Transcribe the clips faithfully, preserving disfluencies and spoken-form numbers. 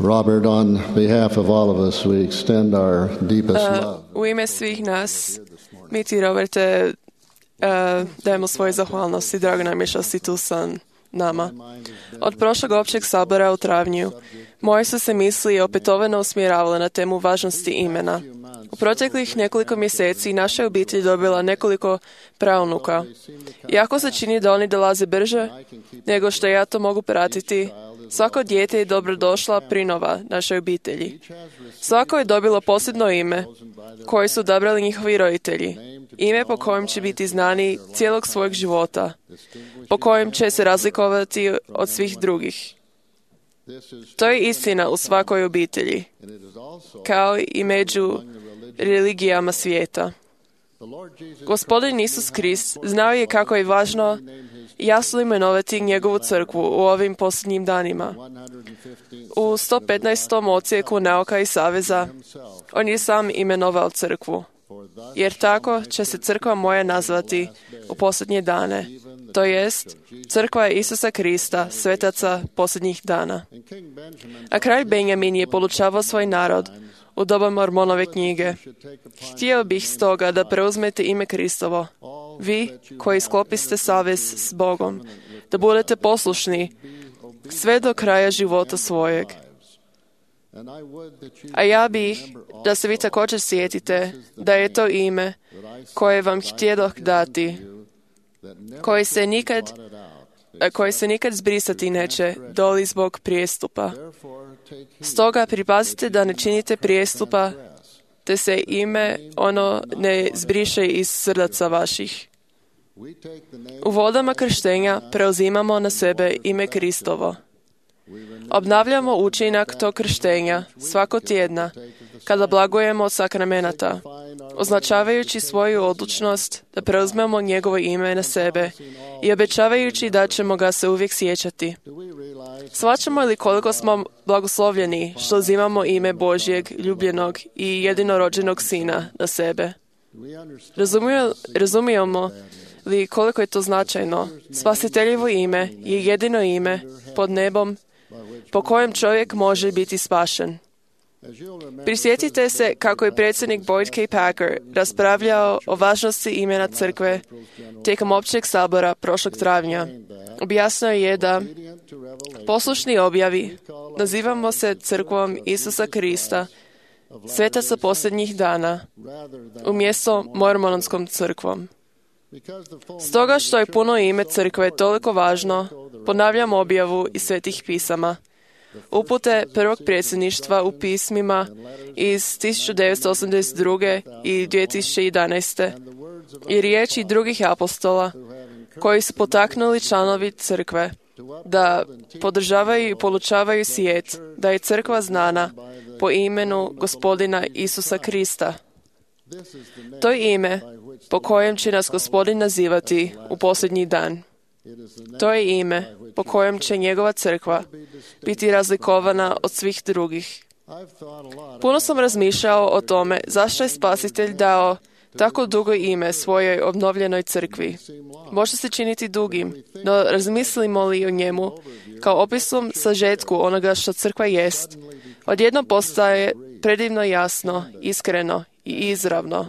Robert, on behalf of all of us, we extend our deepest Uh, love. u ime svih nas, mi ti, Roberte, uh, dajemo svoje zahvalnosti. Drago nam je što si tu sa nama. Od prošlog općeg sabora u travnju, moje su se misli opetovano usmjeravale na temu važnosti imena. U proteklih nekoliko mjeseci naša obitelj dobila nekoliko praunuka. Iako se čini da oni dolaze brže nego što ja to mogu pratiti, svako dijete je dobrodošla prinova našoj obitelji. Svako je dobilo posebno ime koje su odabrali njihovi roditelji. Ime po kojem će biti znani cijelog svojeg života, po kojem će se razlikovati od svih drugih. To je istina u svakoj obitelji, kao i među religijama svijeta. Gospodin Isus Krist znao je kako je važno jasno imenovati njegovu crkvu u ovim posljednjim danima. U sto petnaestom odsjeku nauka i saveza on je sam imenovao crkvu, jer tako će se crkva moja nazvati u posljednje dane, to jest crkva Isusa Krista, svetaca posljednjih dana. A kralj Benjamin je podučavao svoj narod u doba Mormonove knjige. Htio bih stoga da preuzmete ime Kristovo, vi koji sklopiste savez s Bogom, da budete poslušni sve do kraja života svojeg. A ja bih da se vi također sjetite da je to ime koje vam htjedoh dati, koje se nikad, koje se nikad zbrisati neće, doli zbog prijestupa. Stoga pripazite da ne činite prijestupa, te se ime ono ne zbriše iz srdaca vaših. U vodama krštenja preuzimamo na sebe ime Kristovo. Obnavljamo učinak tog krštenja svako tjedna, kada blagujemo od sakramenata, označavajući svoju odlučnost da preuzmemo njegovo ime na sebe i obećavajući da ćemo ga se uvijek sjećati. Shvaćamo li koliko smo blagoslovljeni što uzimamo ime Božjeg, ljubljenog i jedinorođenog Sina na sebe? Razumije, razumijemo li koliko je to značajno? Spasiteljevo ime je jedino ime pod nebom po kojem čovjek može biti spašen. Prisjetite se kako je predsjednik Boyd K. Packer raspravljao o važnosti imena crkve tijekom općeg sabora prošlog travnja. Objasnio je da poslušni objavi nazivamo se crkvom Isusa Krista, svetaca posljednjih dana, umjesto mormonskom crkvom. Stoga što je puno ime crkve toliko važno, ponavljam objavu iz svetih pisama. Upute prvog predsjedništva u pismima iz tisuću devetsto osamdeset druge i dvije tisuće jedanaeste i riječi drugih apostola koji su potaknuli članovi crkve da podržavaju i polučavaju svijet da je crkva znana po imenu Gospodina Isusa Krista. To je ime po kojem će nas Gospodin nazivati u posljednji dan. To je ime po kojem će njegova crkva biti razlikovana od svih drugih. Puno sam razmišljao o tome zašto je Spasitelj dao tako dugo ime svojoj obnovljenoj crkvi. Može se činiti dugim, no razmislimo li o njemu kao opisom sažetku onoga što crkva jest, odjednom postaje predivno jasno, iskreno i izravno.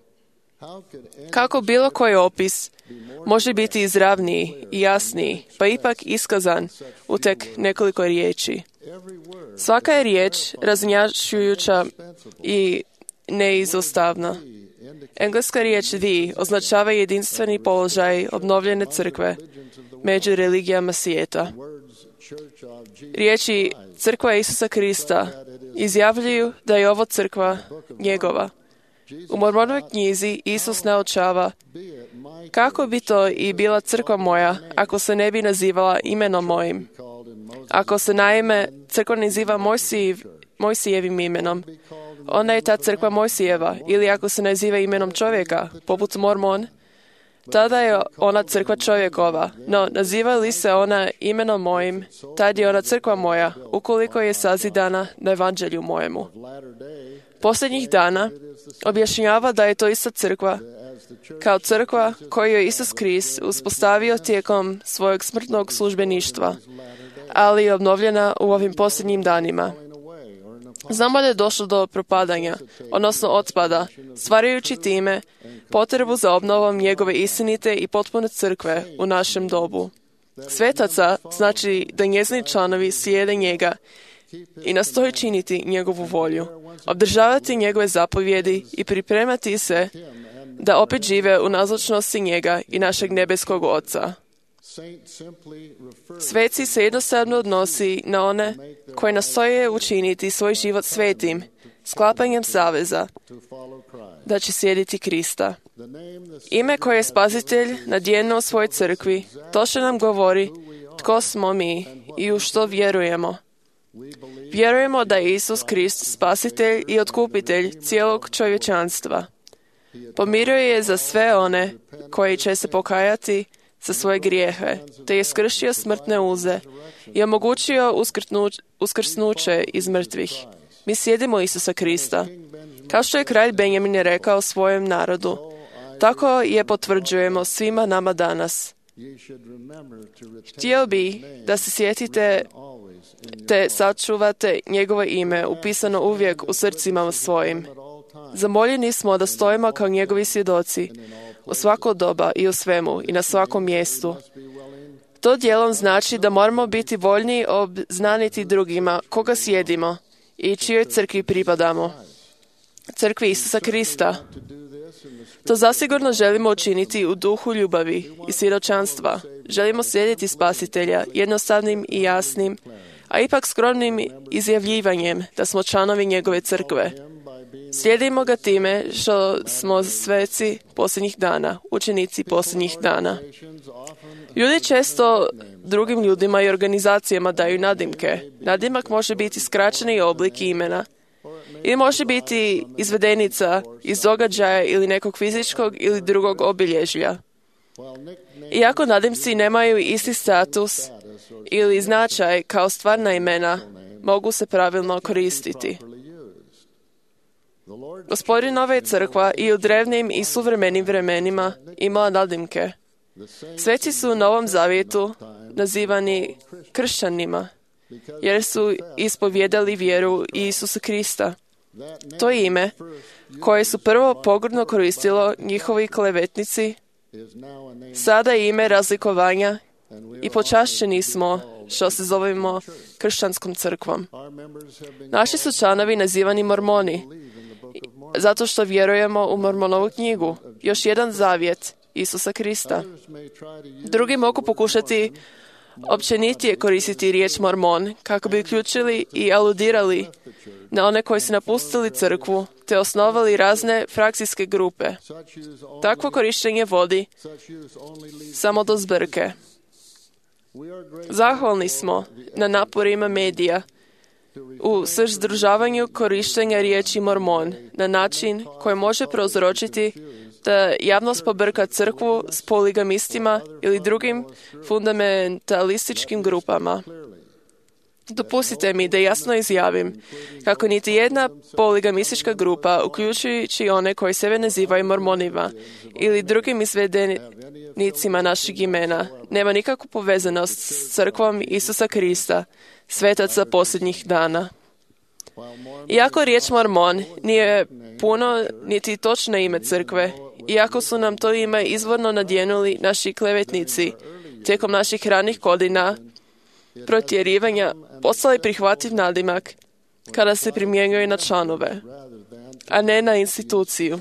Kako bilo koji opis može biti izravniji i jasniji, pa ipak iskazan u tek nekoliko riječi. Svaka je riječ raznjačujuća i neizostavna. Engleska riječ the označava jedinstveni položaj obnovljene crkve među religijama svijeta. Riječi crkva Isusa Krista izjavljuju da je ovo crkva njegova. U Mormonovoj knjizi Isus naučava kako bi to i bila crkva moja ako se ne bi nazivala imenom mojim. Ako se naime crkva naziva Mojsijev, Mojsijevim imenom, ona je ta crkva Mojsijeva, ili ako se naziva imenom čovjeka, poput Mormon, tada je ona crkva čovjekova. No, naziva li se ona imenom mojim, tad je ona crkva moja, ukoliko je sazidana na evanđelju mojemu. Posljednjih dana objašnjava da je to ista crkva, kao crkva koju je Isus Krist uspostavio tijekom svojeg smrtnog službeništva, ali je obnovljena u ovim posljednjim danima. Znamo da je došlo do propadanja, odnosno otpada, stvarajući time potrebu za obnovom njegove istinite i potpune crkve u našem dobu. Svetaca znači da njezini članovi slijede njega i nastoji činiti njegovu volju, obdržavati njegove zapovjedi i pripremati se da opet žive u nazočnosti njega i našeg nebeskog Oca. Sveci se jednostavno odnosi na one koji nastoje učiniti svoj život svetim, sklapanjem saveza, da će slijediti Krista. Ime koje je Spasitelj nadjenuo svojoj crkvi, to što nam govori tko smo mi i u što vjerujemo. Vjerujemo da je Isus Krist Spasitelj i Otkupitelj cijelog čovječanstva. Pomirio je za sve one koji će se pokajati za svoje grijehe, te je skršio smrtne uze i omogućio uskrsnuće iz mrtvih. Mi slijedimo Isusa Krista. Kao što je kralj Benjamin rekao svojem narodu, tako je potvrđujemo svima nama danas. Htio bi da se sjetite te sačuvate njegovo ime upisano uvijek u srcima svojim. Zamoljeni smo da stojimo kao njegovi svjedoci u svako doba i u svemu i na svakom mjestu. To dijelom znači da moramo biti voljni obznaniti drugima koga slijedimo i čijoj crkvi pripadamo. Crkvi Isusa Krista. To zasigurno želimo učiniti u duhu ljubavi i svjedočanstva. Želimo slijediti Spasitelja jednostavnim i jasnim, a ipak skromnim izjavljivanjem da smo članovi njegove crkve. Slijedimo ga time što smo sveci posljednjih dana, učenici posljednjih dana. Ljudi često drugim ljudima i organizacijama daju nadimke. Nadimak može biti skraćeni oblik imena ili može biti izvedenica iz događaja ili nekog fizičkog ili drugog obilježja. Iako nadimci nemaju isti status ili značaj kao stvarna imena, mogu se pravilno koristiti. Gospodinova je crkva i u drevnim i suvremenim vremenima imala nadimke. Sveci su u Novom Zavjetu nazivani kršćanima, jer su ispovjedali vjeru Isusa Krista. To ime, koje su prvo pogrdno koristilo njihovi klevetnici, sada je ime razlikovanja i počašćeni smo što se zovemo kršćanskom crkvom. Naši su članovi nazivani mormoni, zato što vjerujemo u Mormonovu knjigu, još jedan zavjet Isusa Krista. Drugi mogu pokušati općenitije koristiti riječ mormon, kako bi uključili i aludirali na one koji su napustili crkvu, te osnovali razne frakcijske grupe. Takvo korištenje vodi samo do zbrke. Zahvalni smo na naporima medija u suzdržavanju korištenja riječi mormon na način koji može prouzročiti da javnost pobrka crkvu s poligamistima ili drugim fundamentalističkim grupama. Dopustite mi da jasno izjavim kako niti jedna poligamistička grupa, uključujući one koji sebe nazivaju mormonima ili drugim izvedenicima našeg imena, nema nikakvu povezanost s crkvom Isusa Krista, svetaca posljednjih dana. Iako riječ mormon nije puno niti točno ime crkve, iako su nam to ime izvorno nadjenuli naši klevetnici tijekom naših ranih godina protjerivanja, postali prihvativ nadimak kada se primjenjuje na članove, a ne na instituciju.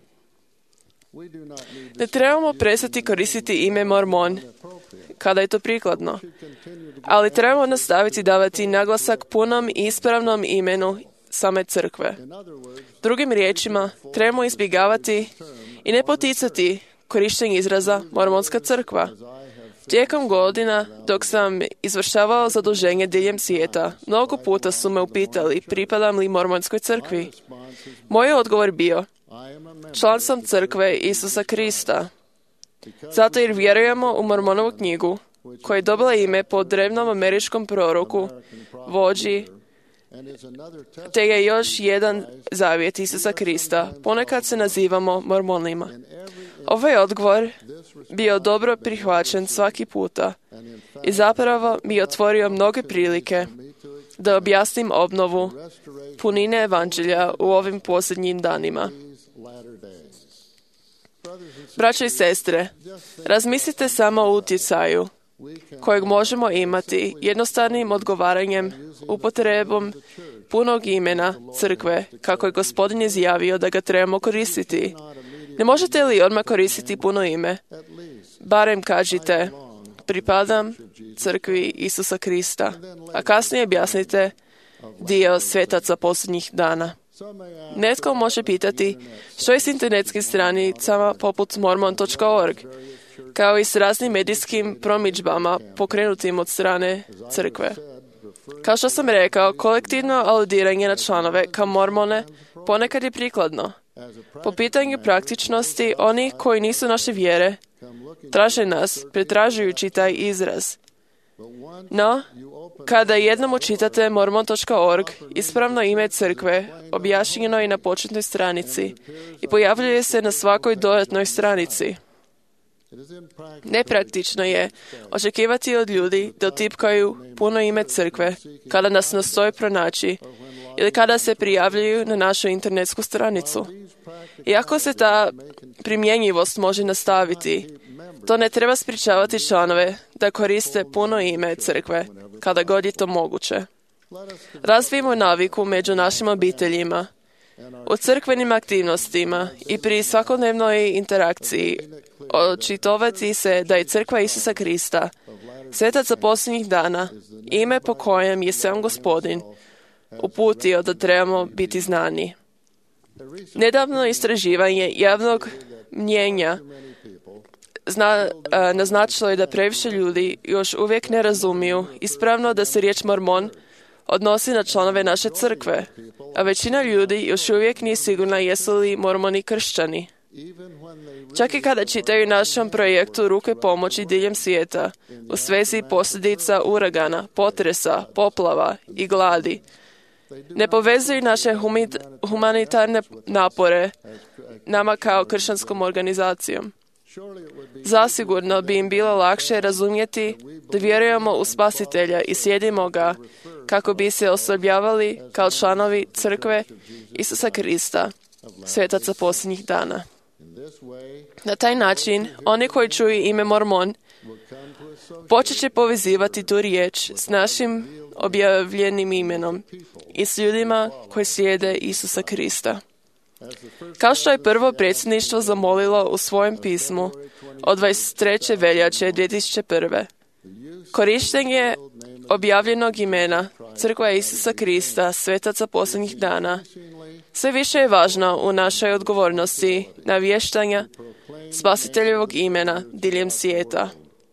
Ne trebamo prestati koristiti ime mormon kada je to prikladno, ali trebamo nastaviti davati naglasak punom i ispravnom imenu same crkve. Drugim riječima, trebamo izbjegavati i ne poticati korištenje izraza mormonska crkva. Tijekom godina, dok sam izvršavao zaduženje diljem svijeta, mnogo puta su me upitali pripadam li mormonskoj crkvi. Moj odgovor bio, član sam crkve Isusa Krista, zato jer vjerujemo u Mormonovu knjigu, koja je dobila ime po drevnom američkom proroku, vođi, te je još jedan zavjet Isusa Krista. Ponekad se nazivamo mormonima. Ovaj odgovor bio dobro prihvaćen svaki puta i zapravo mi je otvorio mnoge prilike da objasnim obnovu punine evanđelja u ovim posljednjim danima. Braćo i sestre, razmislite samo o utjecaju kojeg možemo imati jednostavnim odgovaranjem, upotrebom punog imena crkve, kako je Gospodin izjavio da ga trebamo koristiti. Ne možete li odmah koristiti puno ime? Barem kažite, pripadam crkvi Isusa Krista, a kasnije objasnite dio svetaca posljednjih dana. Netko može pitati što je s internetskim stranicama poput mormon točka org, kao i s raznim medijskim promidžbama pokrenutim od strane crkve. Kao što sam rekao, kolektivno aludiranje na članove kao mormone ponekad je prikladno. Po pitanju praktičnosti, oni koji nisu naše vjere traže nas, pretražujući taj izraz. No, kada jednom učitate mormon točka org, ispravno ime crkve objašnjeno je na početnoj stranici i pojavljuje se na svakoj dodatnoj stranici. Nepraktično je očekivati od ljudi da utipkaju puno ime crkve kada nas nastoje pronaći ili kada se prijavljuju na našu internetsku stranicu. Iako se ta primjenjivost može nastaviti, to ne treba sprječavati članove da koriste puno ime crkve kada god je to moguće. Razvijemo naviku među našim obiteljima, u crkvenim aktivnostima i pri svakodnevnoj interakciji očitovati se da je crkva Isusa Krista, svetac za posljednjih dana, ime po kojem je sam Gospodin uputio da trebamo biti znani. Nedavno istraživanje javnog mnjenja zna, a, naznačilo je da previše ljudi još uvijek ne razumiju ispravno da se riječ mormon odnosi na članove naše crkve, a većina ljudi još uvijek nije sigurna jesu li mormoni kršćani. Čak i kada čitaju našem projektu ruke pomoći diljem svijeta u svezi posljedica uragana, potresa, poplava i gladi, ne povezuju naše humanitarne napore nama kao kršćanskom organizacijom. Zasigurno bi im bilo lakše razumjeti da vjerujemo u Spasitelja i slijedimo ga kako bi se osobljavali kao članovi crkve Isusa Krista, svetaca posljednjih dana. Na taj način, oni koji čuju ime mormon počet će povezivati tu riječ s našim objavljenim imenom i s ljudima koji slijede Isusa Krista. Kao što je prvo predsjedništvo zamolilo u svojem pismu od dvadeset treće veljače dvije tisuće prve. Korištenje objavljenog imena Crkva Isusa Krista, svetaca posljednjih dana, sve više je važno u našoj odgovornosti navještanja Spasiteljevog imena diljem svijeta.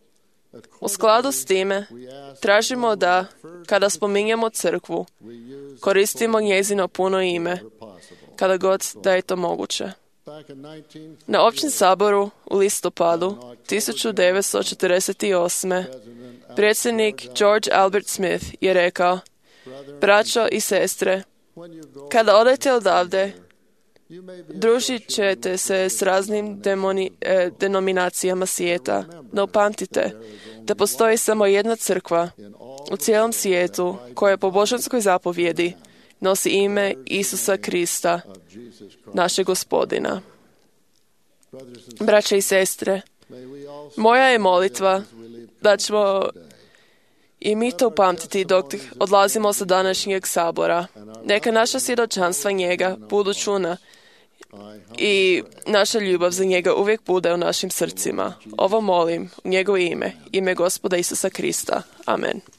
U skladu s time, tražimo da, kada spominjemo crkvu, koristimo njezino puno ime, kada god da je to moguće. Na općem saboru u listopadu tisuću devetsto četrdeset osme. predsjednik George Albert Smith je rekao: braćo i sestre, kada odete odavde, družit ćete se s raznim demoni, eh, denominacijama svijeta, no upamtite da postoji samo jedna crkva u cijelom svijetu koja po božanskoj zapovjedi nosi ime Isusa Krista, našeg Gospodina. Braće i sestre, moja je molitva da ćemo i mi to upamtiti dok odlazimo sa današnjeg sabora. Neka naša svjedočanstva njega budu čuna i naša ljubav za njega uvijek bude u našim srcima. Ovo molim u njegovo ime, ime Gospoda Isusa Krista. Amen.